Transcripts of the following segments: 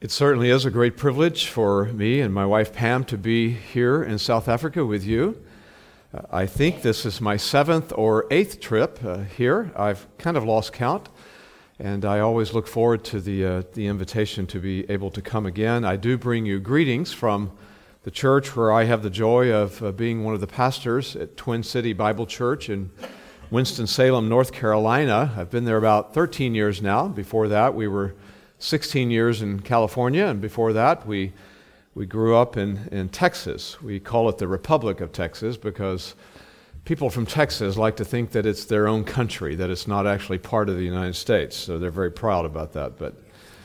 It certainly is a great privilege for me and my wife Pam to be here in South Africa with you. I think this is my 7th or 8th trip here. I've kind of lost count, and I always look forward to the invitation to be able to come again. I do bring you greetings from the church where I have the joy of being one of the pastors at Twin City Bible Church in Winston-Salem, North Carolina. I've been there about 13 years now. Before that, we were 16 years in California, and before that, we grew up in Texas. We call it the Republic of Texas because people from Texas like to think that it's their own country, that it's not actually part of the United States, so they're very proud about that. But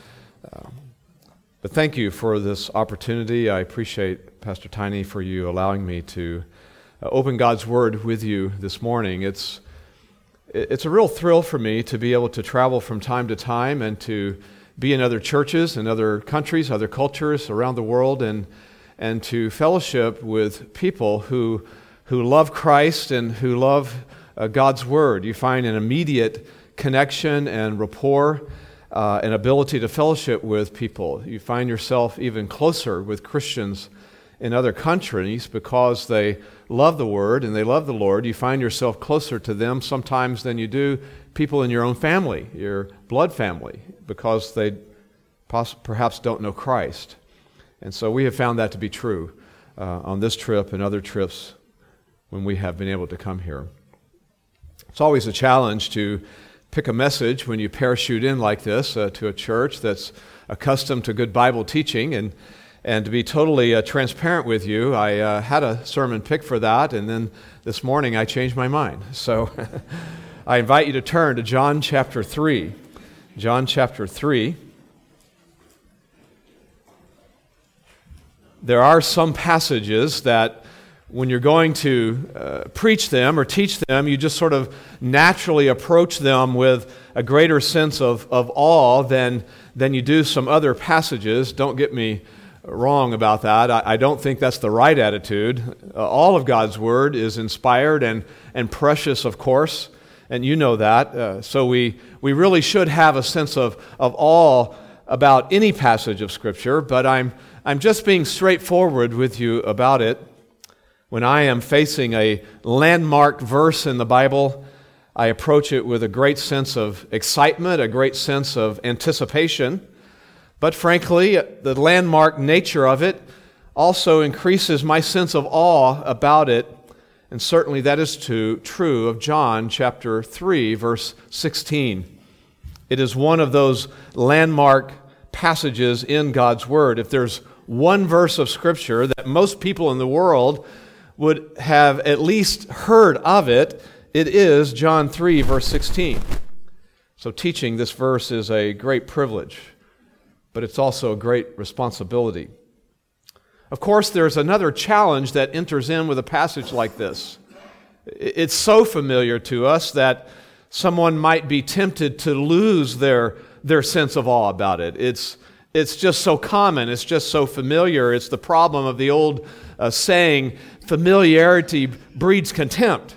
thank you for this opportunity. I appreciate, Pastor Tiny, for you allowing me to open God's Word with you this morning. It's a real thrill for me to be able to travel from time to time and to be in other churches and other countries, other cultures around the world, and to fellowship with people who love Christ and who love God's Word. You find an immediate connection and rapport, an ability to fellowship with people. You find yourself even closer with Christians in other countries because they love the Word and they love the Lord. You find yourself closer to them sometimes than you do people in your own family, your blood family, because they perhaps don't know Christ. And so we have found that to be true on this trip and other trips when we have been able to come here. It's always a challenge to pick a message when you parachute in like this to a church that's accustomed to good Bible teaching. And to be totally transparent with you, I had a sermon picked for that, and then this morning I changed my mind. So I invite you to turn to John chapter 3. John chapter 3. There are some passages that when you're going to preach them or teach them, you just sort of naturally approach them with a greater sense of awe than you do some other passages. Don't get me wrong about that. I don't think that's the right attitude. All of God's Word is inspired and precious, of course, and you know that. So we really should have a sense of awe about any passage of Scripture, but I'm just being straightforward with you about it. When I am facing a landmark verse in the Bible, I approach it with a great sense of excitement, a great sense of anticipation. But frankly, the landmark nature of it also increases my sense of awe about it. And certainly that is true of John chapter 3, verse 16. It is one of those landmark passages in God's Word. If there's one verse of Scripture that most people in the world would have at least heard of it, it is John 3, verse 16. So teaching this verse is a great privilege, but it's also a great responsibility. Of course, there's another challenge that enters in with a passage like this. It's so familiar to us that someone might be tempted to lose their sense of awe about it. It's just so common. It's just so familiar. It's the problem of the old saying, familiarity breeds contempt.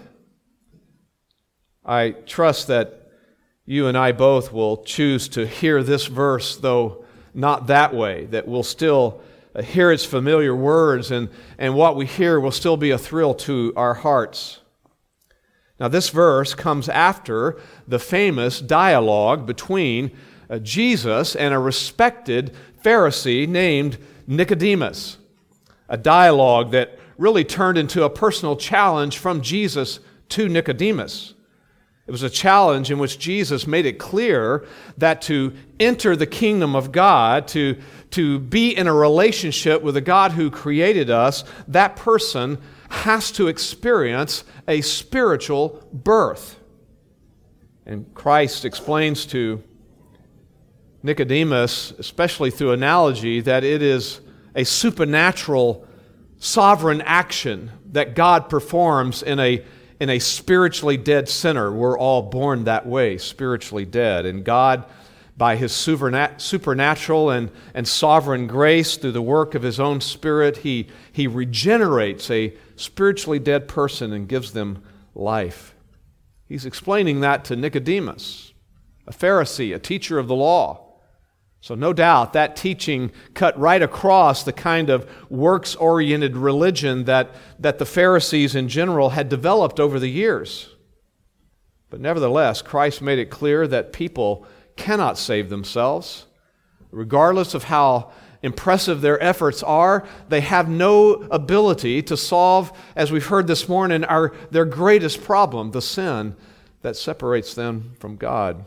I trust that you and I both will choose to hear this verse, though not that way, that we'll still hear its familiar words, and what we hear will still be a thrill to our hearts. Now, this verse comes after the famous dialogue between Jesus and a respected Pharisee named Nicodemus, a dialogue that really turned into a personal challenge from Jesus to Nicodemus. It was a challenge in which Jesus made it clear that to enter the kingdom of God, to be in a relationship with the God who created us, that person has to experience a spiritual birth. And Christ explains to Nicodemus, especially through analogy, that it is a supernatural, sovereign action that God performs in a spiritually dead sinner. We're all born that way, spiritually dead. And God, by His supernatural and sovereign grace, through the work of His own Spirit, He regenerates a spiritually dead person and gives them life. He's explaining that to Nicodemus, a Pharisee, a teacher of the law. So no doubt that teaching cut right across the kind of works-oriented religion that the Pharisees in general had developed over the years. But nevertheless, Christ made it clear that people cannot save themselves. Regardless of how impressive their efforts are, they have no ability to solve, as we've heard this morning, their greatest problem, the sin that separates them from God.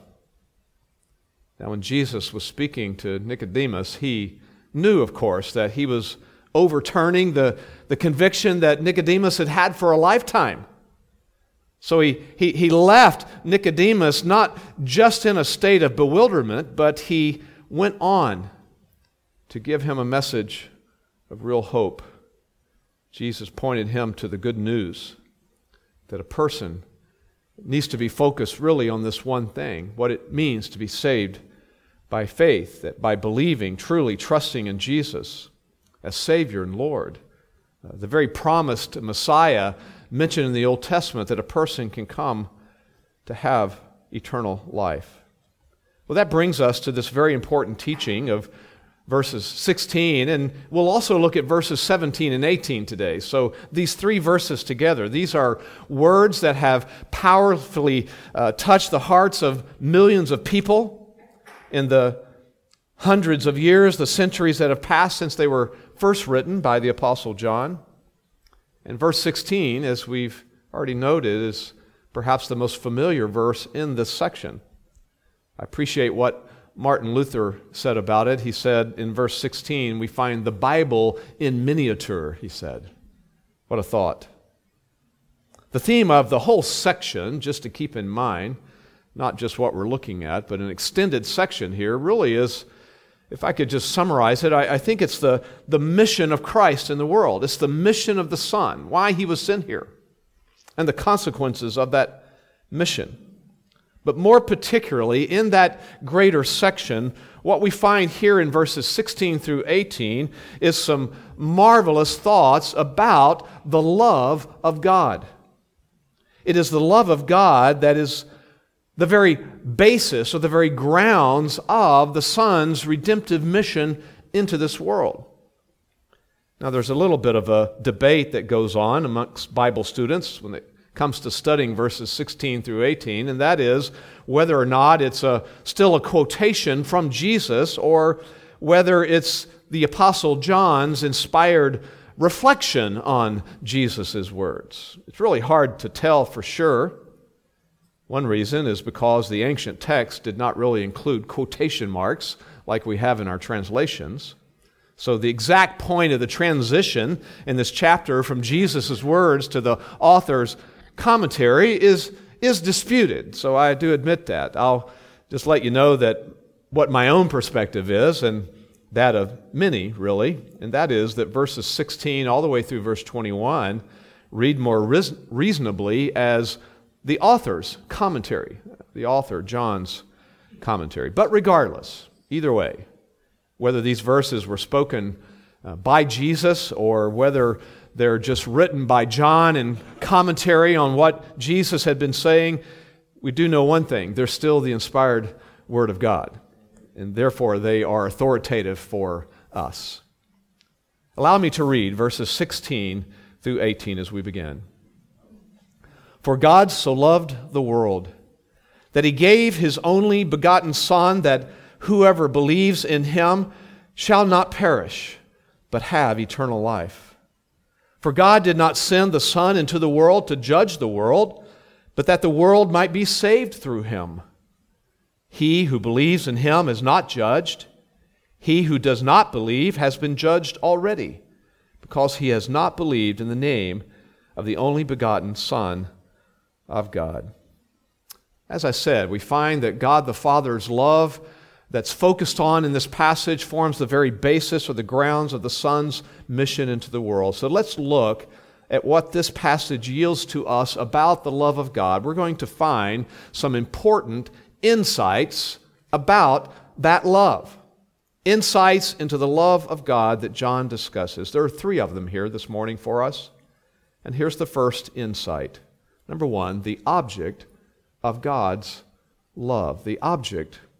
Now, when Jesus was speaking to Nicodemus, he knew, of course, that he was overturning the conviction that Nicodemus had had for a lifetime. So he left Nicodemus not just in a state of bewilderment, but he went on to give him a message of real hope. Jesus pointed him to the good news that a person needs to be focused really on this one thing, what it means to be saved by faith, that by believing, truly trusting in Jesus as Savior and Lord, the very promised Messiah mentioned in the Old Testament, that a person can come to have eternal life. Well, that brings us to this very important teaching of verses 16, and we'll also look at verses 17 and 18 today. So these three verses together, these are words that have powerfully touched the hearts of millions of people in the hundreds of years, the centuries that have passed since they were first written by the Apostle John. And verse 16, as we've already noted, is perhaps the most familiar verse in this section. I appreciate what Martin Luther said about it. He said in verse 16, we find the Bible in miniature, he said. What a thought. The theme of the whole section, just to keep in mind, not just what we're looking at, but an extended section here, really is, if I could just summarize it, I think it's the mission of Christ in the world. It's the mission of the Son, why he was sent here, and the consequences of that mission. But more particularly, in that greater section, what we find here in verses 16 through 18 is some marvelous thoughts about the love of God. It is the love of God that is the very basis or the very grounds of the Son's redemptive mission into this world. Now, there's a little bit of a debate that goes on amongst Bible students when it comes to studying verses 16 through 18, and that is whether or not it's still a quotation from Jesus or whether it's the Apostle John's inspired reflection on Jesus' words. It's really hard to tell for sure. One reason is because the ancient text did not really include quotation marks like we have in our translations. So the exact point of the transition in this chapter from Jesus' words to the author's commentary is disputed. So I do admit that. I'll just let you know that what my own perspective is, and that of many, really, and that is that verses 16 all the way through verse 21 read more reasonably as the author's commentary, the author, John's commentary. But regardless, either way, whether these verses were spoken by Jesus or whether they're just written by John in commentary on what Jesus had been saying, we do know one thing: they're still the inspired Word of God, and therefore they are authoritative for us. Allow me to read verses 16 through 18 as we begin. For God so loved the world that he gave his only begotten Son, that whoever believes in him shall not perish, but have eternal life. For God did not send the Son into the world to judge the world, but that the world might be saved through him. He who believes in him is not judged. He who does not believe has been judged already, because he has not believed in the name of the only begotten Son of God. As I said, we find that God the Father's love that's focused on in this passage forms the very basis or the grounds of the Son's mission into the world. So let's look at what this passage yields to us about the love of God. We're going to find some important insights about that love. Insights into the love of God that John discusses. There are three of them here this morning for us. And here's the first insight. Number one, the object of God's love. The object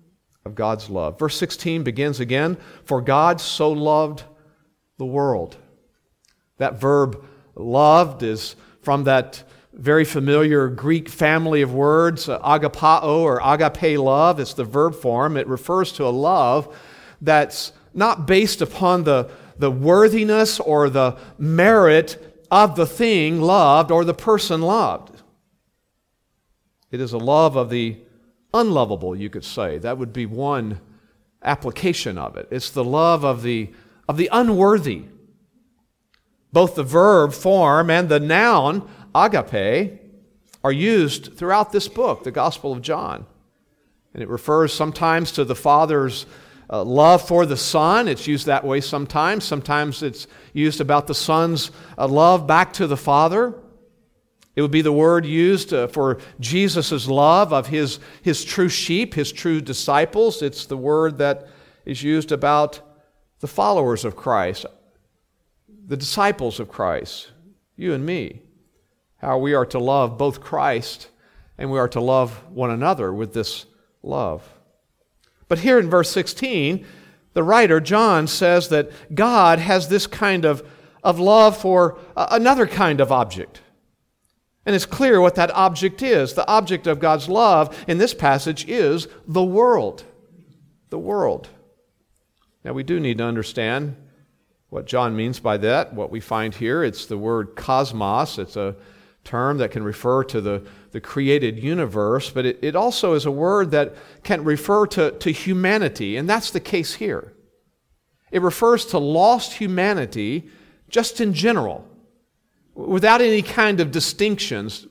of God's love. Verse 16 begins again, "For God so loved the world." That verb loved is from that very familiar Greek family of words, agapao or agape love. It's the verb form. It refers to a love that's not based upon the worthiness or the merit of the thing loved or the person loved. It is a love of the unlovable, you could say. That would be one application of it. It's the love of the unworthy. Both the verb form and the noun agape are used throughout this book, the Gospel of John. And it refers sometimes to the Father's love for the Son. It's used that way sometimes. Sometimes it's used about the Son's love back to the Father. It would be the word used for Jesus' love of his true sheep, his true disciples. It's the word that is used about the followers of Christ, the disciples of Christ, you and me. How we are to love both Christ and we are to love one another with this love. But here in verse 16, the writer, John, says that God has this kind of love for another kind of object. And it's clear what that object is. The object of God's love in this passage is the world. The world. Now we do need to understand what John means by that, what we find here. It's the word cosmos. It's a term that can refer to the created universe, but it also is a word that can refer to humanity, and that's the case here. It refers to lost humanity just in general, without any kind of distinctions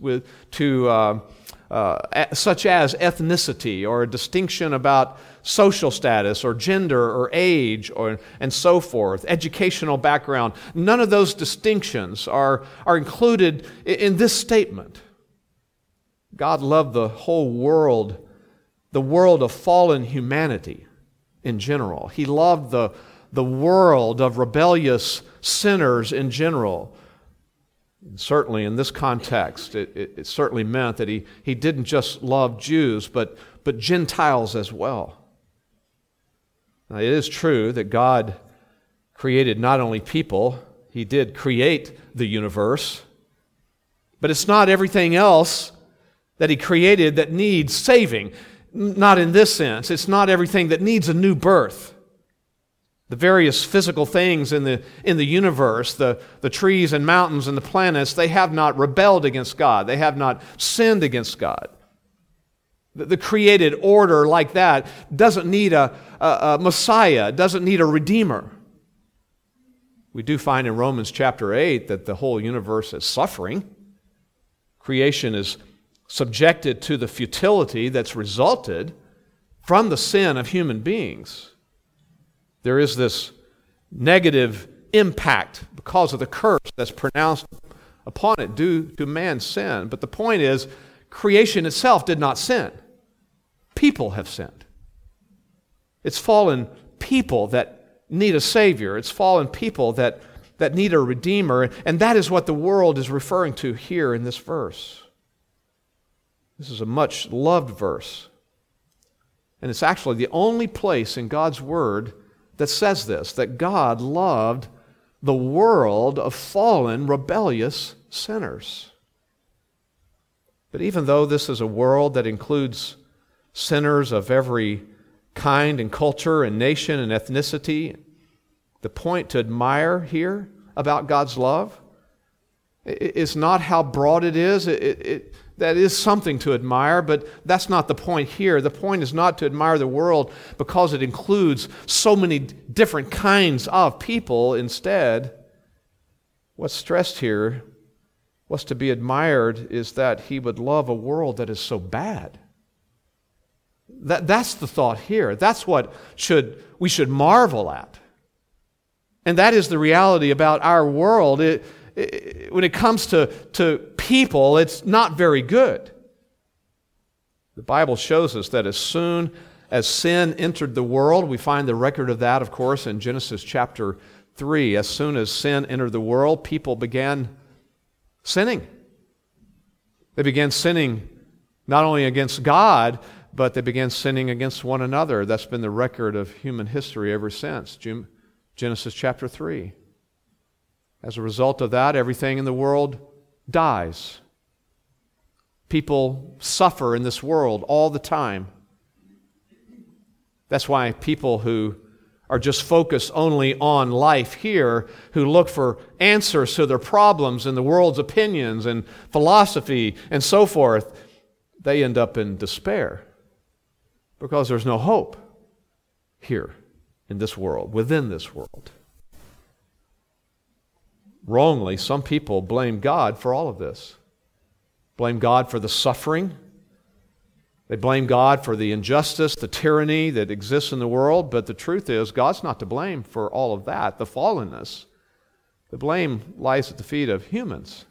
such as ethnicity or a distinction about social status or gender or age and so forth, educational background. None of those distinctions are included in this statement. God loved the whole world, the world of fallen humanity in general. He loved the world of rebellious sinners in general. And certainly in this context, it certainly meant that he didn't just love Jews, but Gentiles as well. Now, it is true that God created not only people, He did create the universe, but it's not everything else that He created that needs saving. Not in this sense. It's not everything that needs a new birth. The various physical things in the universe, the trees and mountains and the planets, they have not rebelled against God. They have not sinned against God. The created order like that doesn't need a Messiah, doesn't need a Redeemer. We do find in Romans chapter 8 that the whole universe is suffering. Creation is subjected to the futility that's resulted from the sin of human beings. There is this negative impact because of the curse that's pronounced upon it due to man's sin. But the point is, creation itself did not sin. People have sinned. It's fallen people that need a Savior. It's fallen people that need a Redeemer. And that is what the world is referring to here in this verse. This is a much loved verse. And it's actually the only place in God's Word that says this, that God loved the world of fallen, rebellious sinners. But even though this is a world that includes sinners of every kind and culture and nation and ethnicity, the point to admire here about God's love is not how broad it is. That is something to admire, but that's not the point here. The point is not to admire the world because it includes so many different kinds of people. Instead, what's stressed here, what's to be admired, is that He would love a world that is so bad. That's the thought here. That's what we should marvel at. And that is the reality about our world. When it comes to people, it's not very good. The Bible shows us that as soon as sin entered the world, we find the record of that, of course, in Genesis chapter 3. As soon as sin entered the world, people began sinning. They began sinning not only against God, but they began sinning against one another. That's been the record of human history ever since. Genesis chapter 3. As a result of that, everything in the world dies. People suffer in this world all the time. That's why people who are just focused only on life here, who look for answers to their problems and the world's opinions and philosophy and so forth, they end up in despair because there's no hope here in this world, within this world. Wrongly, some people blame God for all of this. Blame God for the suffering. They blame God for the injustice, the tyranny that exists in the world, but the truth is, God's not to blame for all of that, the fallenness. The blame lies at the feet of humans.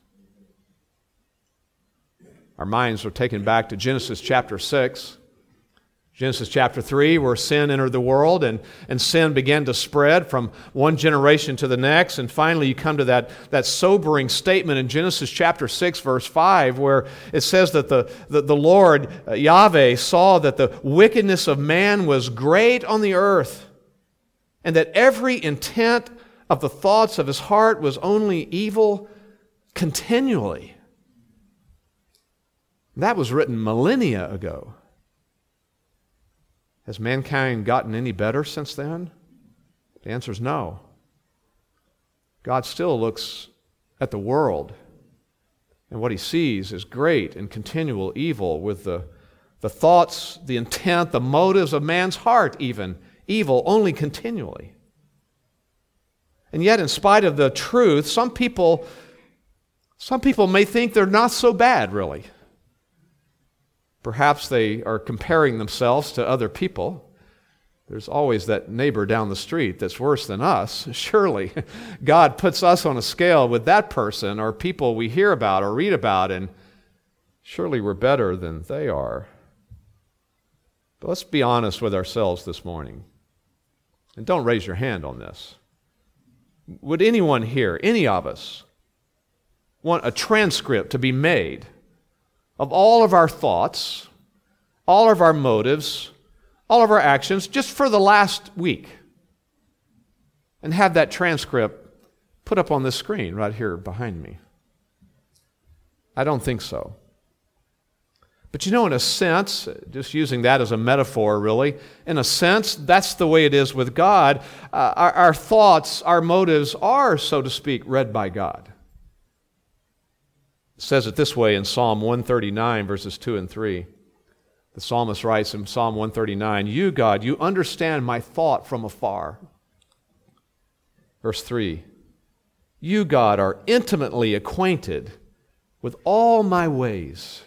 Our minds are taken back to Genesis chapter 6. Genesis chapter 3, where sin entered the world and sin began to spread from one generation to the next. And finally, you come to that sobering statement in Genesis chapter 6, verse 5, where it says that the Lord, Yahweh, saw that the wickedness of man was great on the earth, and that every intent of the thoughts of his heart was only evil continually. That was written millennia ago. Has mankind gotten any better since then? The answer is no. God still looks at the world, and what he sees is great and continual evil, with the thoughts, the intent, the motives of man's heart even, evil only continually. And yet, in spite of the truth, some people may think they're not so bad, really. Perhaps they are comparing themselves to other people. There's always that neighbor down the street that's worse than us. Surely God puts us on a scale with that person or people we hear about or read about, and surely we're better than they are. But let's be honest with ourselves this morning. And don't raise your hand on this. Would anyone here, any of us, want a transcript to be made of all of our thoughts, all of our motives, all of our actions, just for the last week, and have that transcript put up on the screen right here behind me? I don't think so. But you know, in a sense, just using that as a metaphor really, in a sense, that's the way it is with God. Our thoughts, our motives are, so to speak, read by God. It says it this way in Psalm 139, verses 2 and 3. The psalmist writes in Psalm 139, "You, God, you understand my thought from afar." Verse 3, "You, God, are intimately acquainted with all my ways."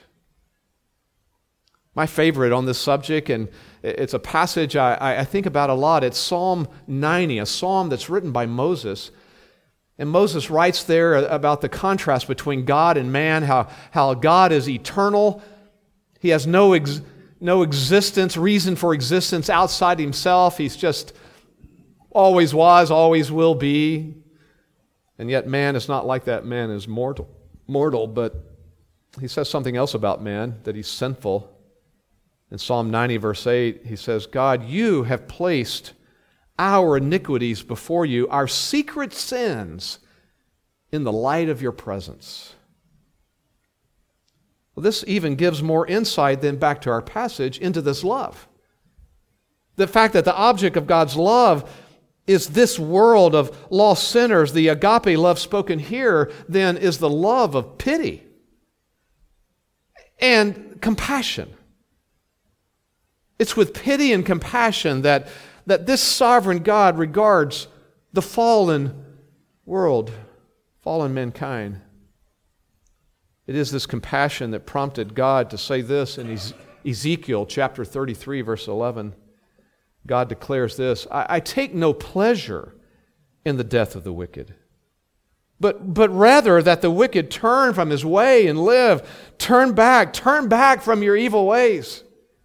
My favorite on this subject, and it's a passage I think about a lot, it's Psalm 90, a psalm that's written by Moses. And Moses writes there about the contrast between God and man, how God is eternal. He has no existence, reason for existence outside himself. He's just always was, always will be. And yet man is not like that. Man is mortal, but he says something else about man, that he's sinful. In Psalm 90, verse 8, he says, "God, you have placed our iniquities before you, our secret sins in the light of your presence." Well, this even gives more insight than back to our passage into this love. The fact that the object of God's love is this world of lost sinners, the agape love spoken here, then is the love of pity and compassion. It's with pity and compassion that this sovereign God regards the fallen world, fallen mankind. It is this compassion that prompted God to say this in Ezekiel chapter 33, verse 11. God declares this, I take no pleasure in the death of the wicked, but rather that the wicked turn from his way and live. Turn back from your evil ways."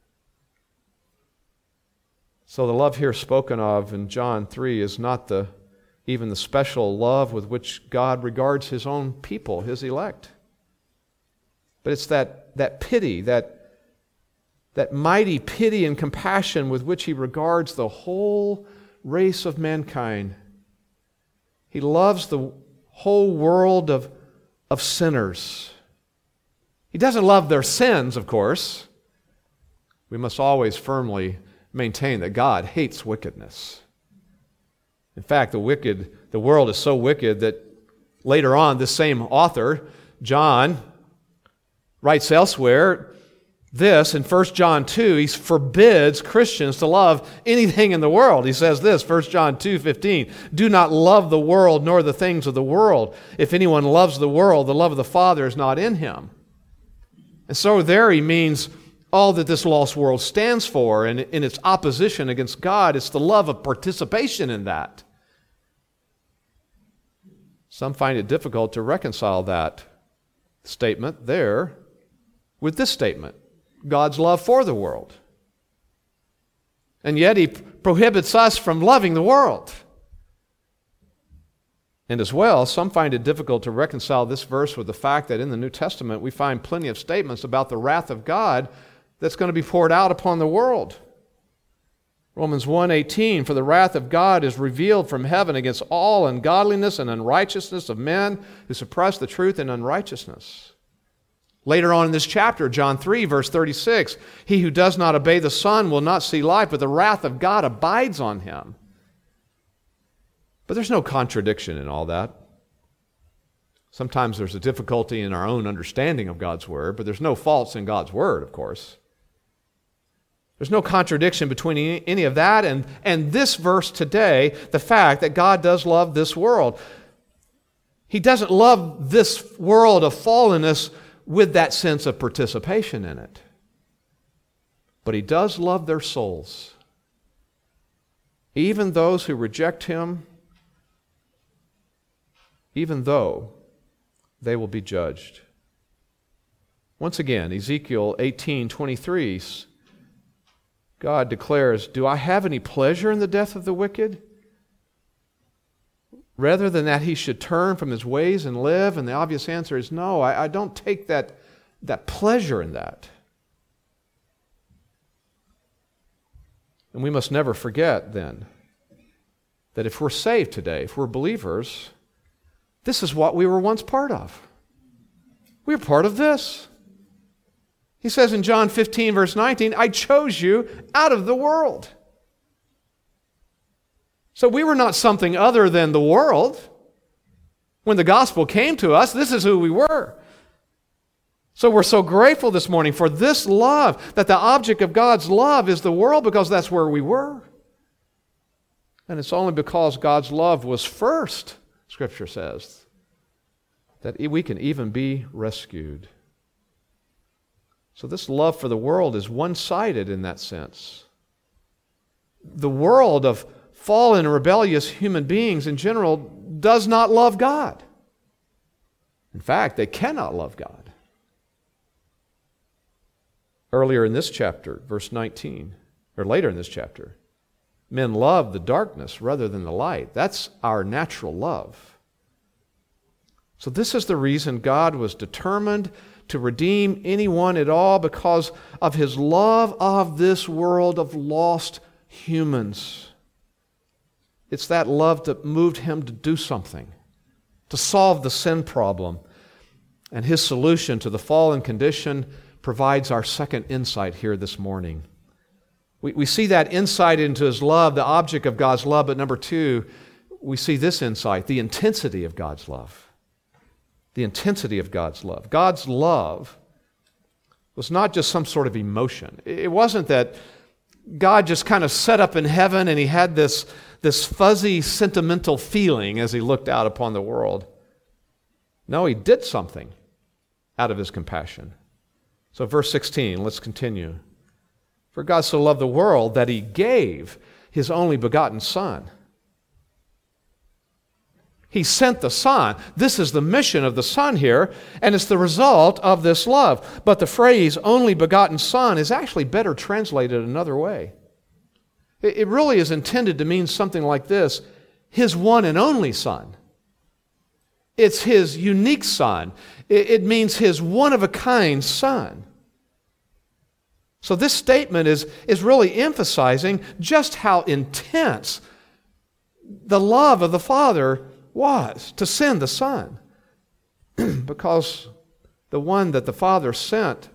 So the love here spoken of in John 3 is not even the special love with which God regards his own people, his elect. But it's that pity, that that mighty pity and compassion with which he regards the whole race of mankind. He loves the whole world of sinners. He doesn't love their sins, of course. We must always firmly maintain that God hates wickedness. In fact, the world is so wicked that later on, this same author, John, writes elsewhere this in 1 John 2. He forbids Christians to love anything in the world. He says this, 1 John 2:15, "Do not love the world nor the things of the world. If anyone loves the world, the love of the Father is not in him." And so there he means all that this lost world stands for, and in its opposition against God, it's the love of participation in that. Some find it difficult to reconcile that statement there with this statement, God's love for the world. And yet he prohibits us from loving the world. And as well, some find it difficult to reconcile this verse with the fact that in the New Testament we find plenty of statements about the wrath of God that's going to be poured out upon the world. Romans 1:18, "For the wrath of God is revealed from heaven against all ungodliness and unrighteousness of men who suppress the truth in unrighteousness." Later on in this chapter, John 3, verse 36, "He who does not obey the Son will not see life, but the wrath of God abides on him." But there's no contradiction in all that. Sometimes there's a difficulty in our own understanding of God's Word, but there's no faults in God's Word, of course. There's no contradiction between any of that and this verse today, the fact that God does love this world. He doesn't love this world of fallenness with that sense of participation in it. But he does love their souls. Even those who reject him, even though they will be judged. Once again, Ezekiel 18:23, God declares, "Do I have any pleasure in the death of the wicked? Rather than that he should turn from his ways and live?" And the obvious answer is no, I don't take that pleasure in that. And we must never forget then that if we're saved today, if we're believers, this is what we were once part of. We were part of this. He says in John 15, verse 19, "I chose you out of the world." So we were not something other than the world. When the gospel came to us, this is who we were. So we're so grateful this morning for this love, that the object of God's love is the world, because that's where we were. And it's only because God's love was first, Scripture says, that we can even be rescued. So this love for the world is one-sided in that sense. The world of fallen, rebellious human beings in general does not love God. In fact, they cannot love God. Earlier in this chapter, verse 19, or later in this chapter, men love the darkness rather than the light. That's our natural love. So this is the reason God was determined to redeem anyone at all, because of his love of this world of lost humans. It's that love that moved him to do something, to solve the sin problem. And his solution to the fallen condition provides our second insight here this morning. We see that insight into his love, the object of God's love, but number two, we see this insight, the intensity of God's love. The intensity of God's love. God's love was not just some sort of emotion. It wasn't that God just kind of sat up in heaven and he had this fuzzy, sentimental feeling as he looked out upon the world. No, he did something out of his compassion. So verse 16, let's continue. "For God so loved the world that he gave his only begotten Son." He sent the Son. This is the mission of the Son here, and it's the result of this love. But the phrase "only begotten Son" is actually better translated another way. It really is intended to mean something like this: his one and only Son. It's his unique Son. It means his one-of-a-kind Son. So this statement is really emphasizing just how intense the love of the Father was to send the Son. Because the one that the Father sent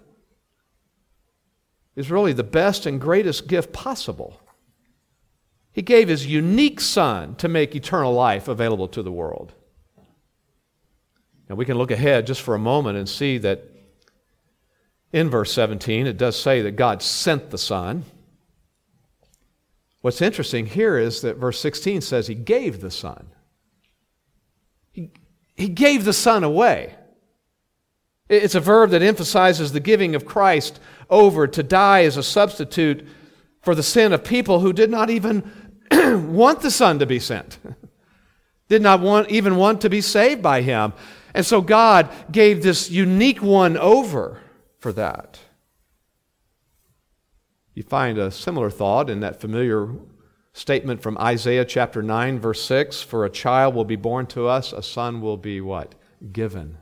is really the best and greatest gift possible. He gave His unique Son to make eternal life available to the world. Now we can look ahead just for a moment and see that in verse 17 it does say that God sent the Son. What's interesting here is that verse 16 says He gave the Son. He gave the Son away. It's a verb that emphasizes the giving of Christ over to die as a substitute for the sin of people who did not even want the Son to be sent, did not even want to be saved by Him. And so God gave this unique one over for that. You find a similar thought in that familiar statement from Isaiah chapter 9, verse 6, "For a child will be born to us, a son will be" what? Given.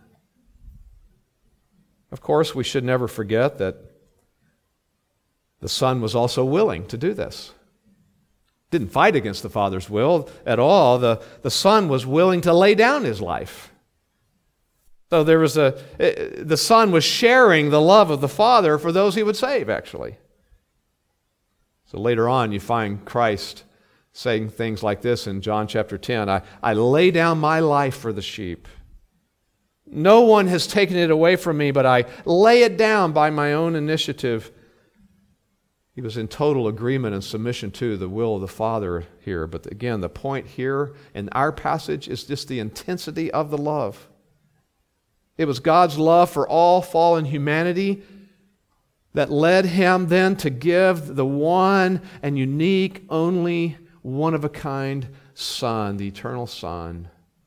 Of course, we should never forget that the Son was also willing to do this. Didn't fight against the Father's will at all. The Son was willing to lay down His life. So the Son was sharing the love of the Father for those He would save, actually. So later on, you find Christ saying things like this in John chapter 10, I lay down my life for the sheep. No one has taken it away from me, but I lay it down by my own initiative. He was in total agreement and submission to the will of the Father here. But again, the point here in our passage is just the intensity of the love. It was God's love for all fallen humanity that led Him then to give the one and unique, only one-of-a-kind Son, the eternal Son.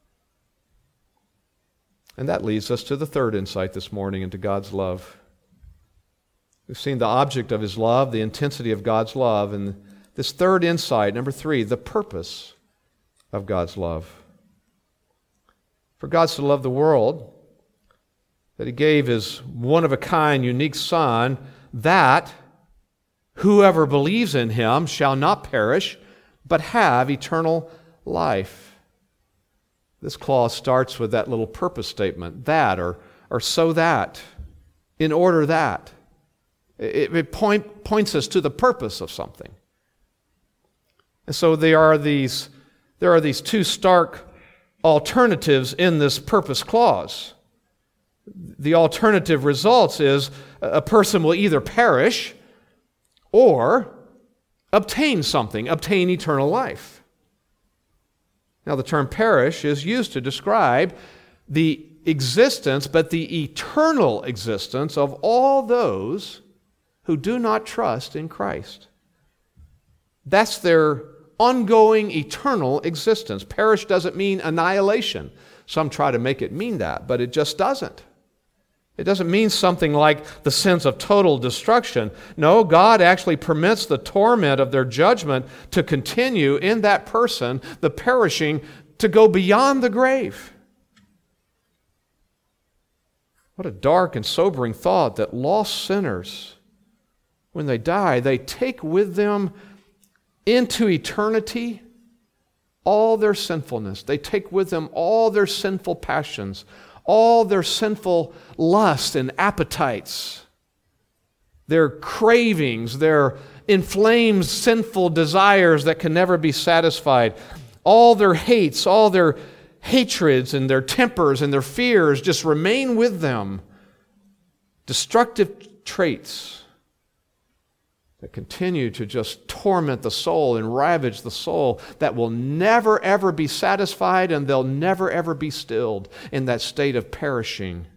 And that leads us to the third insight this morning into God's love. We've seen the object of His love, the intensity of God's love, and this third insight, number 3, the purpose of God's love. For God so loved the world that He gave His one-of-a-kind, unique Son, that whoever believes in Him shall not perish, but have eternal life. This clause starts with that little purpose statement, that, or so that, in order that. It points us to the purpose of something. And so there are these two stark alternatives in this purpose clause. The alternative results is a person will either perish or obtain something, obtain eternal life. Now, the term perish is used to describe the existence, but the eternal existence of all those who do not trust in Christ. That's their ongoing eternal existence. Perish doesn't mean annihilation. Some try to make it mean that, but it just doesn't. It doesn't mean something like the sense of total destruction. No, God actually permits the torment of their judgment to continue in that person, the perishing, to go beyond the grave. What a dark and sobering thought that lost sinners, when they die, they take with them into eternity all their sinfulness. They take with them all their sinful passions, all their sinful lusts and appetites, their cravings, their inflamed sinful desires that can never be satisfied, all their hates, all their hatreds and their tempers and their fears just remain with them. Destructive traits that continue to just torment the soul and ravage the soul, that will never ever be satisfied, and they'll never ever be stilled in that state of perishing.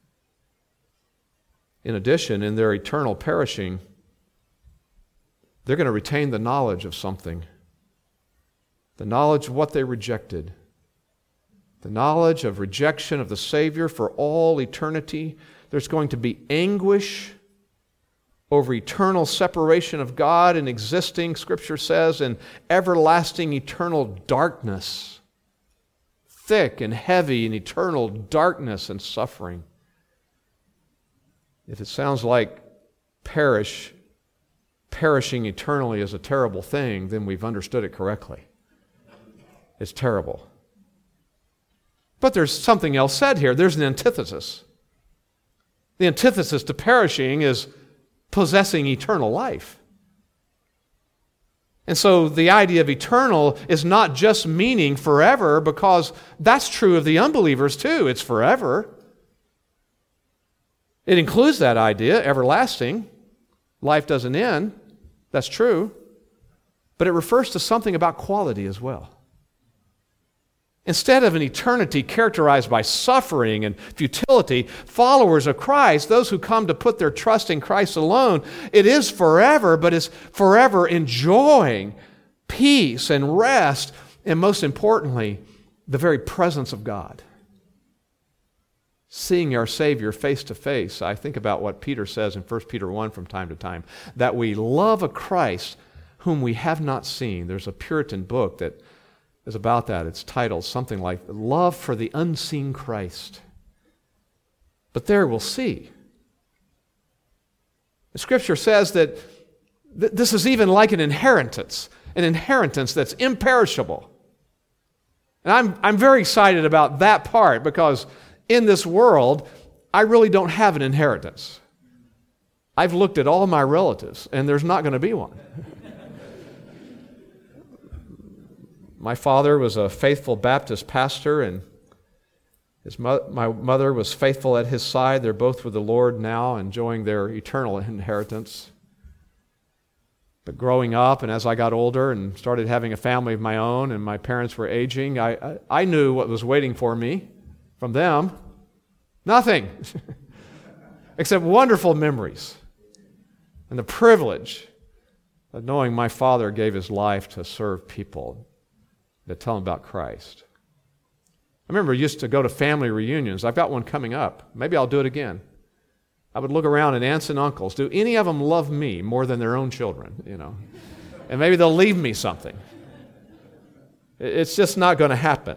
In addition, in their eternal perishing, they're going to retain the knowledge of something. The knowledge of what they rejected. The knowledge of rejection of the Savior for all eternity. There's going to be anguish over eternal separation of God and existing, Scripture says, in everlasting eternal darkness. Thick and heavy and eternal darkness and suffering. If it sounds like perish perishing eternally is a terrible thing, then we've understood it correctly. It's terrible. But there's something else said here. There's an antithesis. The antithesis to perishing is possessing eternal life. And so the idea of eternal is not just meaning forever, because that's true of the unbelievers too. It's forever. It includes that idea, everlasting. Life doesn't end. That's true. But it refers to something about quality as well. Instead of an eternity characterized by suffering and futility, followers of Christ, those who come to put their trust in Christ alone, it is forever, but it's forever enjoying peace and rest, and most importantly, the very presence of God. Seeing our Savior face to face, I think about what Peter says in 1 Peter 1 from time to time, that we love a Christ whom we have not seen. There's a Puritan book that is about that. It's titled something like Love for the Unseen Christ. But there we'll see. The Scripture says that this is even like an inheritance that's imperishable. And I'm very excited about that part, because in this world, I really don't have an inheritance. I've looked at all my relatives, and there's not going to be one. My father was a faithful Baptist pastor, and my mother was faithful at his side. They're both with the Lord now, enjoying their eternal inheritance. But growing up, and as I got older and started having a family of my own, and my parents were aging, I knew what was waiting for me from them. Nothing. Except wonderful memories. And the privilege of knowing my father gave his life to serve people, that tell them about Christ. I remember I used to go to family reunions. I've got one coming up. Maybe I'll do it again. I would look around at aunts and uncles. Do any of them love me more than their own children? And maybe they'll leave me something. It's just not going to happen.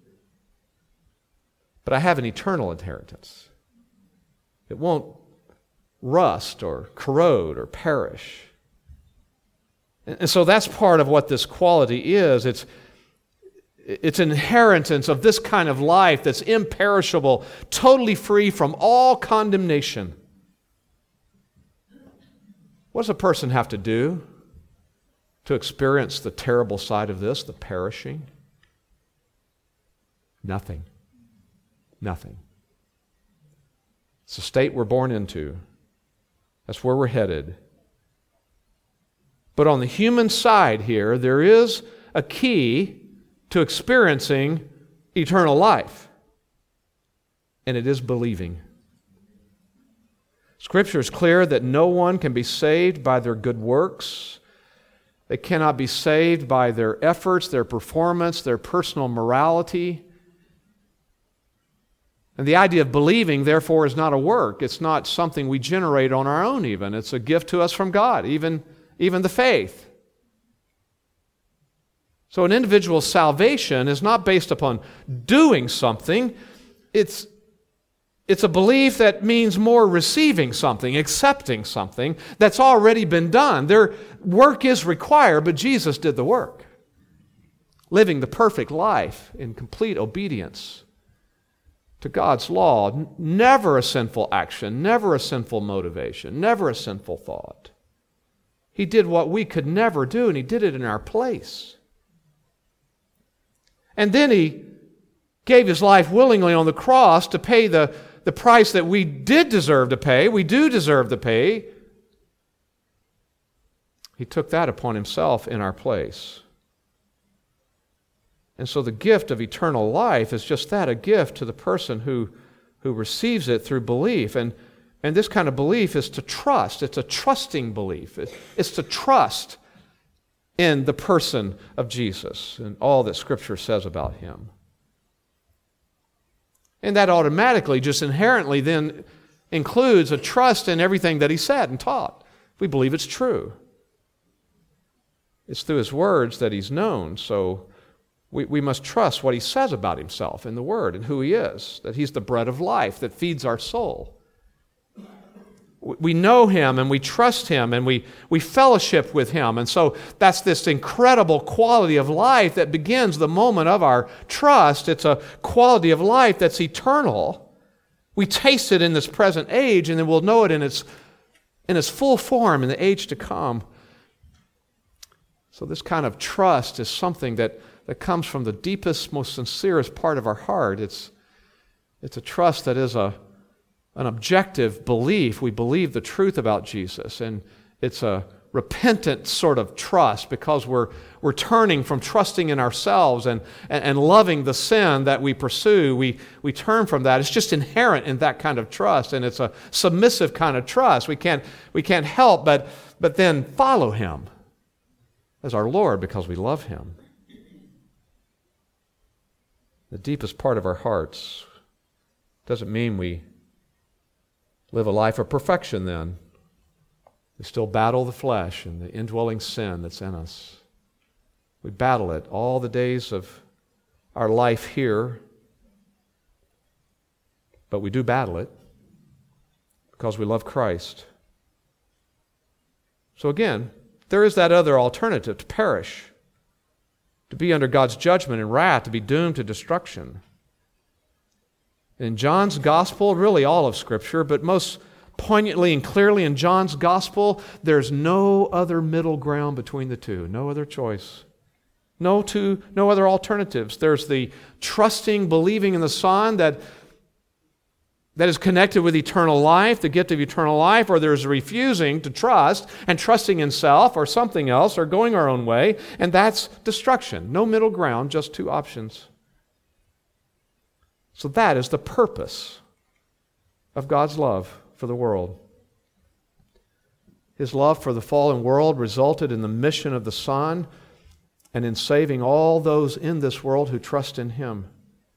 But I have an eternal inheritance. It won't rust or corrode or perish. And so that's part of what this quality is. It's an inheritance of this kind of life that's imperishable, totally free from all condemnation. What does a person have to do to experience the terrible side of this, the perishing? Nothing. Nothing. It's the state we're born into. That's where we're headed. But on the human side here, there is a key to experiencing eternal life. And it is believing. Scripture is clear that no one can be saved by their good works. They cannot be saved by their efforts, their performance, their personal morality. And the idea of believing, therefore, is not a work. It's not something we generate on our own even. It's a gift to us from God, even the faith. So an individual's salvation is not based upon doing something. It's a belief that means more receiving something, accepting something that's already been done. Their work is required, but Jesus did the work. Living the perfect life in complete obedience to God's law. Never a sinful action, never a sinful motivation, never a sinful thought. He did what we could never do, and He did it in our place. And then He gave His life willingly on the cross to pay the price that we did deserve to pay. We do deserve to pay. He took that upon Himself in our place. And so the gift of eternal life is just that, a gift to the person who receives it through belief. And this kind of belief is to trust. It's a trusting belief. It's to trust in the person of Jesus and all that Scripture says about Him. And that automatically, just inherently then includes a trust in everything that He said and taught. We believe it's true. It's through His words that He's known, so we must trust what He says about Himself in the Word and who He is, that He's the bread of life that feeds our soul. We know Him and we trust Him and we fellowship with Him. And so that's this incredible quality of life that begins the moment of our trust. It's a quality of life that's eternal. We taste it in this present age, and then we'll know it in its full form in the age to come. So this kind of trust is something that comes from the deepest, most sincerest part of our heart. It's a trust that is an objective belief. We believe the truth about Jesus, and it's a repentant sort of trust because we're turning from trusting in ourselves and loving the sin that we pursue. We turn from that. It's just inherent in that kind of trust, and it's a submissive kind of trust. We can't help but then follow Him as our Lord because we love Him. The deepest part of our hearts doesn't mean we live a life of perfection then. We still battle the flesh and the indwelling sin that's in us. We battle it all the days of our life here, but we do battle it because we love Christ. So again, there is that other alternative, to perish, to be under God's judgment and wrath, to be doomed to destruction. In John's gospel, really all of Scripture, but most poignantly and clearly in John's gospel, there's no other middle ground between the two, no other choice, no other alternatives. There's the trusting, believing in the Son that is connected with eternal life, the gift of eternal life, or there's refusing to trust and trusting in self or something else or going our own way, and that's destruction. No middle ground, just two options. So that is the purpose of God's love for the world. His love for the fallen world resulted in the mission of the Son and in saving all those in this world who trust in Him.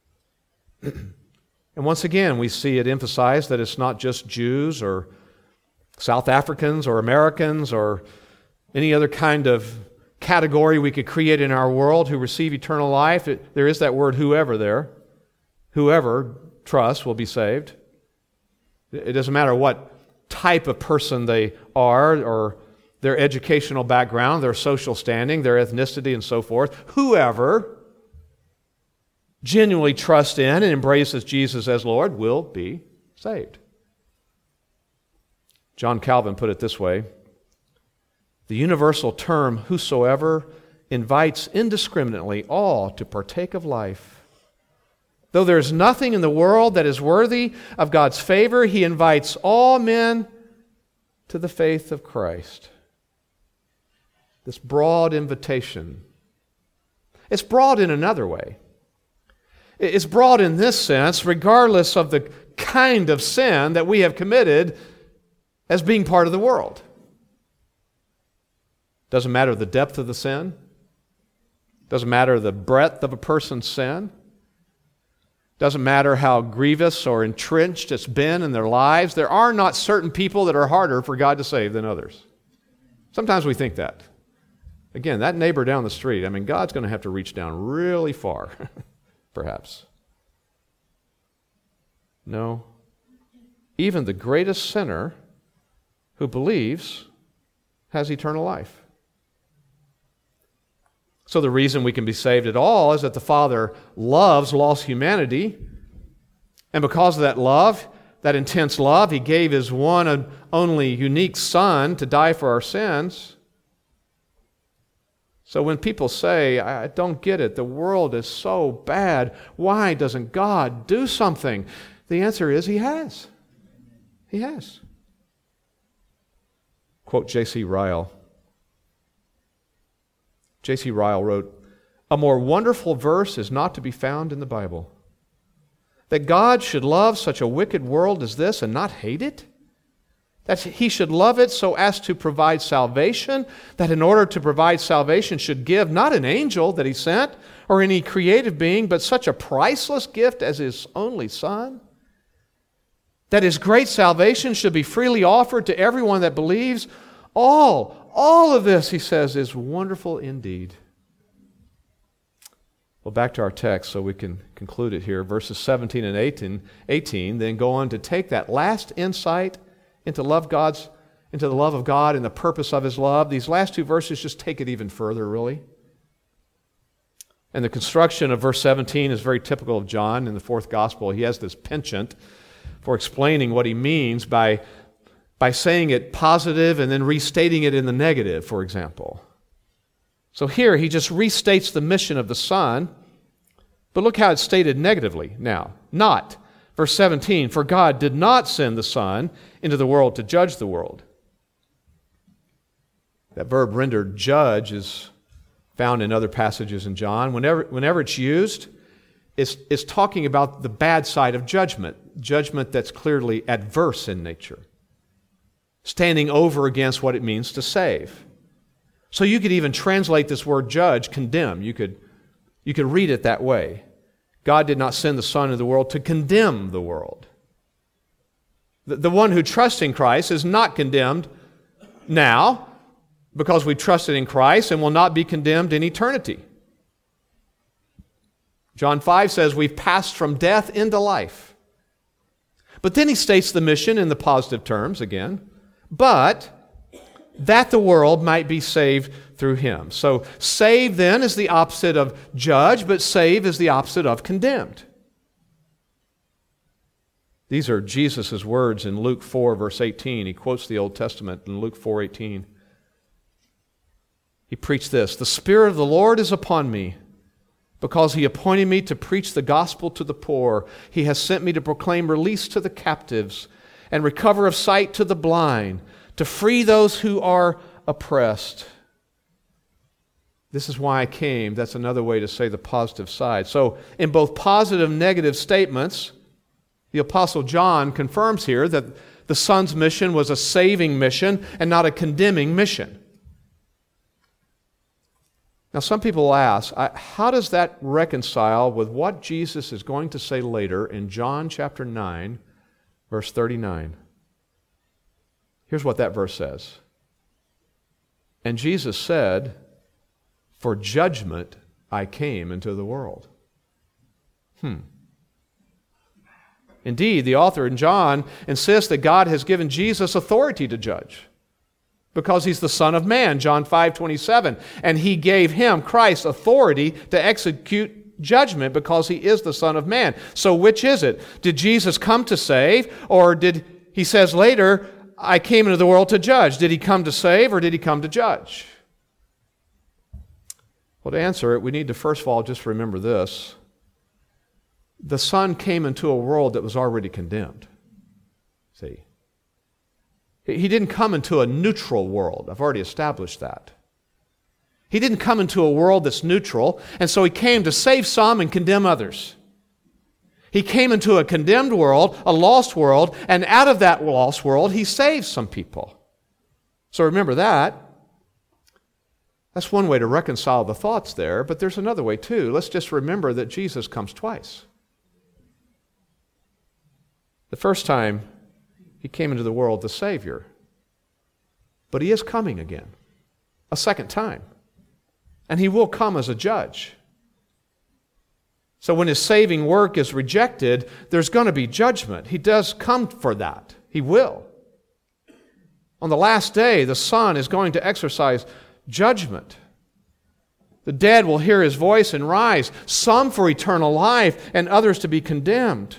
And once again, we see it emphasized that it's not just Jews or South Africans or Americans or any other kind of category we could create in our world who receive eternal life. There is that word whoever there. Whoever trusts will be saved. It doesn't matter what type of person they are or their educational background, their social standing, their ethnicity, and so forth. Whoever genuinely trusts in and embraces Jesus as Lord will be saved. John Calvin put it this way: the universal term whosoever invites indiscriminately all to partake of life. Though there is nothing in the world that is worthy of God's favor, He invites all men to the faith of Christ. This broad invitation. It's broad in another way. It's broad in this sense, regardless of the kind of sin that we have committed as being part of the world. Doesn't matter the depth of the sin. Doesn't matter the breadth of a person's sin. Doesn't matter how grievous or entrenched it's been in their lives. There are not certain people that are harder for God to save than others. Sometimes we think that. Again, that neighbor down the street, God's going to have to reach down really far, perhaps. No. Even the greatest sinner who believes has eternal life. So the reason we can be saved at all is that the Father loves lost humanity, and because of that love, that intense love, He gave His one and only unique Son to die for our sins. So when people say, I don't get it, the world is so bad, why doesn't God do something? The answer is He has. He has. Quote J.C. Ryle. J.C. Ryle wrote, "A more wonderful verse is not to be found in the Bible. That God should love such a wicked world as this and not hate it? That He should love it so as to provide salvation, that in order to provide salvation should give not an angel that He sent or any creative being, but such a priceless gift as His only Son? That His great salvation should be freely offered to everyone that believes? All of this," he says, "is wonderful indeed." Well, back to our text so we can conclude it here. Verses 17 and 18 then go on to take that last insight into the love of God and the purpose of His love, these last two verses just take it even further, really. And the construction of verse 17 is very typical of John in the fourth gospel. He has this penchant for explaining what he means by saying it positive and then restating it in the negative, for example. So here he just restates the mission of the Son, but look how it's stated negatively now. Not, verse 17, for God did not send the Son into the world to judge the world. That verb rendered judge is found in other passages in John. Whenever it's used, it's talking about the bad side of judgment that's clearly adverse in nature, standing over against what it means to save. So you could even translate this word judge, condemn. You could read it that way. God did not send the Son into the world to condemn the world. The one who trusts in Christ is not condemned now because we trusted in Christ and will not be condemned in eternity. John 5 says we've passed from death into life. But then he states the mission in the positive terms again, but that the world might be saved through him. So save then is the opposite of judge, but save is the opposite of condemned. These are Jesus' words in Luke 4, verse 18. He quotes the Old Testament in Luke 4:18. He preached this, "The Spirit of the Lord is upon me, because He appointed me to preach the gospel to the poor. He has sent me to proclaim release to the captives and recover of sight to the blind, to free those who are oppressed." This is why I came. That's another way to say the positive side. So in both positive and negative statements, the Apostle John confirms here that the Son's mission was a saving mission and not a condemning mission. Now some people will ask, how does that reconcile with what Jesus is going to say later in John chapter 9, verse 39? Here's what that verse says. And Jesus said, "For judgment I came into the world." Indeed, the author in John insists that God has given Jesus authority to judge because He's the Son of Man, John 5:27. And He gave Him, Christ, authority to execute judgment because He is the Son of Man. So which is it? Did Jesus come to save, or did He says later, "I came into the world to judge"? Did He come to save, or did He come to judge? Well, to answer it, we need to first of all just remember this. The Son came into a world that was already condemned. See? He didn't come into a neutral world. I've already established that. He didn't come into a world that's neutral, and so He came to save some and condemn others. He came into a condemned world, a lost world, and out of that lost world, He saves some people. So remember that. That's one way to reconcile the thoughts there, but there's another way too. Let's just remember that Jesus comes twice. The first time, He came into the world the Savior, but He is coming again, a second time, and He will come as a judge. So when His saving work is rejected, there's going to be judgment. He does come for that. He will. On the last day, the Son is going to exercise judgment. The dead will hear His voice and rise, some for eternal life and others to be condemned.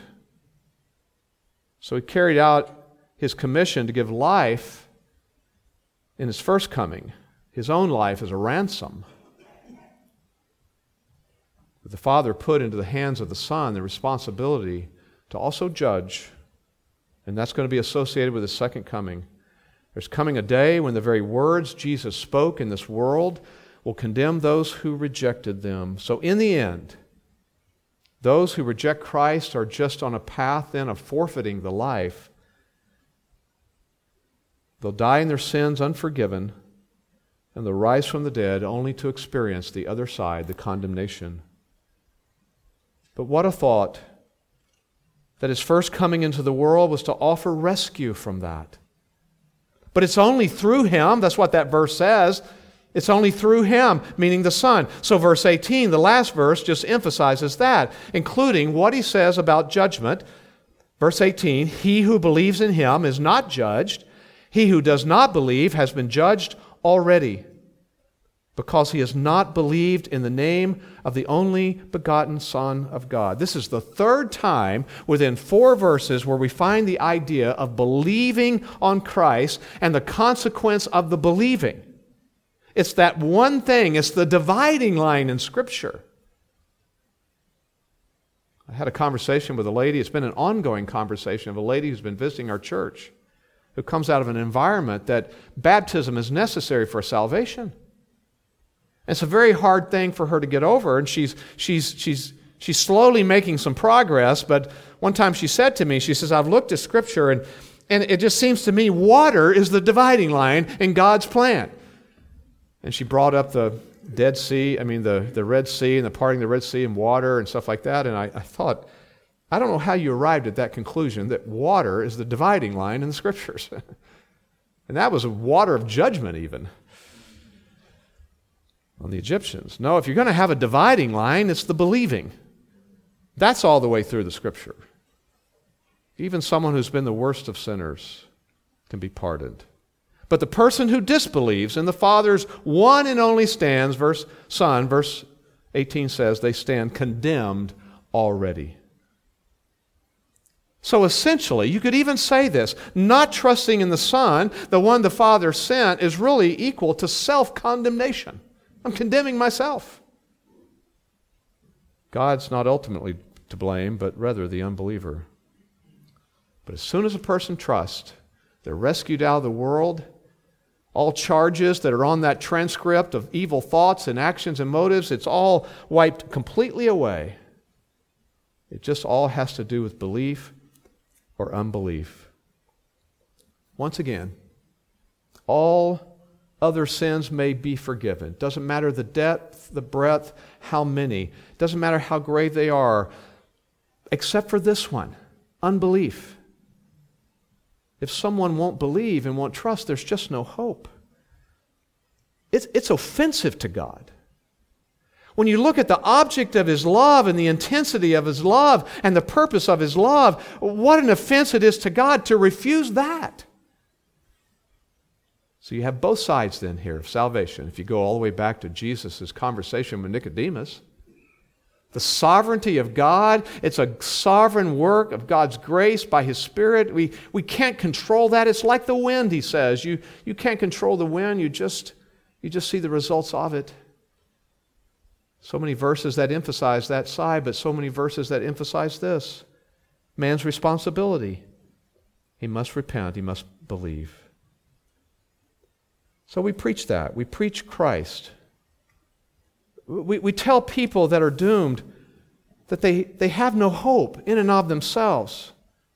So He carried out His commission to give life in His first coming, His own life as a ransom. But the Father put into the hands of the Son the responsibility to also judge, and that's going to be associated with His second coming. There's coming a day when the very words Jesus spoke in this world will condemn those who rejected them. So in the end, those who reject Christ are just on a path then of forfeiting the life. They'll die in their sins unforgiven, and they'll rise from the dead only to experience the other side, the condemnation. But what a thought that His first coming into the world was to offer rescue from that. But it's only through Him, that's what that verse says, it's only through Him, meaning the Son. So verse 18, the last verse, just emphasizes that, including what He says about judgment. Verse 18, he who believes in him is not judged. He who does not believe has been judged already, because he has not believed in the name of the only begotten Son of God. This is the third time within 4 verses where we find the idea of believing on Christ and the consequence of the believing. It's that one thing. It's the dividing line in Scripture. I had a conversation with a lady. It's been an ongoing conversation of a lady who's been visiting our church, who comes out of an environment that baptism is necessary for salvation. It's a very hard thing for her to get over, and she's slowly making some progress. But one time she said to me, she says, I've looked at Scripture, and it just seems to me water is the dividing line in God's plan. And she brought up the Red Sea, and the parting of the Red Sea and water and stuff like that. And I thought, I don't know how you arrived at that conclusion that water is the dividing line in the Scriptures. And that was a water of judgment even on the Egyptians. No, if you're going to have a dividing line, it's the believing. That's all the way through the Scripture. Even someone who's been the worst of sinners can be pardoned. But the person who disbelieves in the Father's one and only Son, verse 18 says, they stand condemned already. So essentially, you could even say this, not trusting in the Son, the one the Father sent, is really equal to self-condemnation. I'm condemning myself. God's not ultimately to blame, but rather the unbeliever. But as soon as a person trusts, they're rescued out of the world. All charges that are on that transcript of evil thoughts and actions and motives, it's all wiped completely away. It just all has to do with belief or unbelief. Once again, all other sins may be forgiven. Doesn't matter the depth, the breadth, how many. Doesn't matter how grave they are, except for this one, unbelief. If someone won't believe and won't trust, there's just no hope. It's offensive to God. When you look at the object of His love and the intensity of His love and the purpose of His love, what an offense it is to God to refuse that. So you have both sides then here of salvation. If you go all the way back to Jesus' conversation with Nicodemus, the sovereignty of God, it's a sovereign work of God's grace by His Spirit. We can't control that. It's like the wind, he says. You can't control the wind. You just see the results of it. So many verses that emphasize that side, but so many verses that emphasize this. Man's responsibility. He must repent. He must believe. So we preach that. We preach Christ. We tell people that are doomed that they have no hope in and of themselves.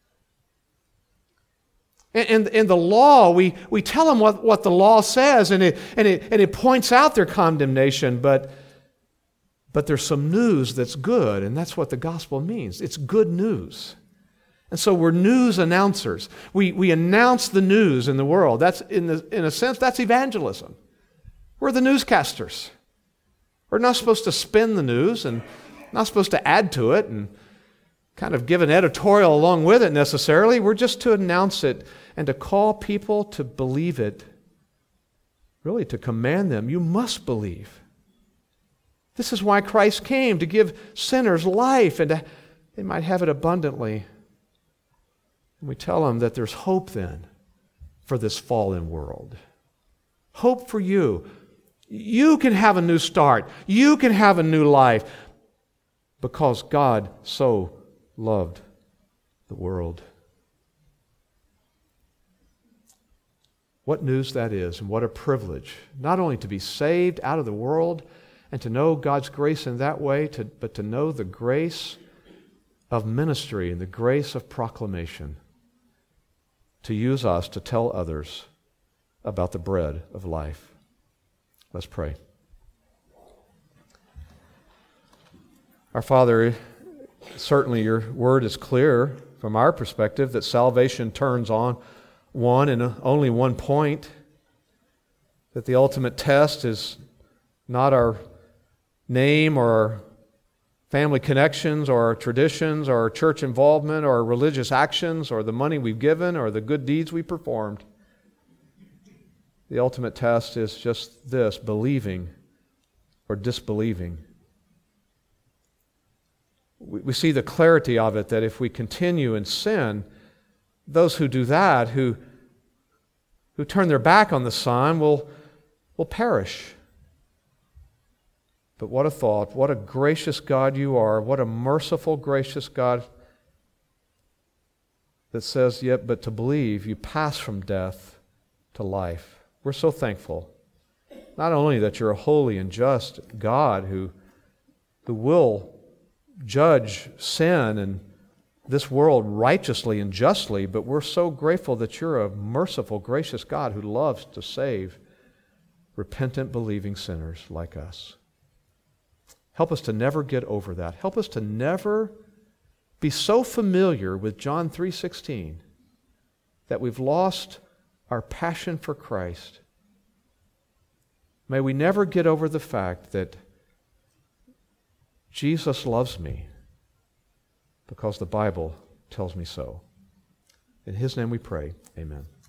And in the law, we tell them what the law says, and it points out their condemnation, but there's some news that's good, and that's what the gospel means. It's good news. And so we're news announcers. We announce the news in the world. That's in a sense, that's evangelism. We're the newscasters. We're not supposed to spin the news and not supposed to add to it and kind of give an editorial along with it necessarily. We're just to announce it and to call people to believe it. Really, to command them, you must believe. This is why Christ came, to give sinners life and they might have it abundantly. And we tell them that there's hope then for this fallen world. Hope for you. You can have a new start. You can have a new life because God so loved the world. What news that is, and what a privilege, not only to be saved out of the world and to know God's grace in that way, but to know the grace of ministry and the grace of proclamation, to use us to tell others about the bread of life. Let's pray. Our Father, certainly your word is clear from our perspective that salvation turns on one and only one point, that the ultimate test is not our name or our family connections or our traditions or our church involvement or our religious actions or the money we've given or the good deeds we performed. The ultimate test is just this: believing or disbelieving. We see the clarity of it, that if we continue in sin, those who do that, who turn their back on the Son, will perish. But what a thought, what a gracious God you are, what a merciful, gracious God that says, yet but to believe, you pass from death to life. We're so thankful, not only that you're a holy and just God who will judge sin and this world righteously and justly, but we're so grateful that you're a merciful, gracious God who loves to save repentant, believing sinners like us. Help us to never get over that. Help us to never be so familiar with John 3:16 that we've lost our passion for Christ. May we never get over the fact that Jesus loves me because the Bible tells me so. In His name we pray. Amen.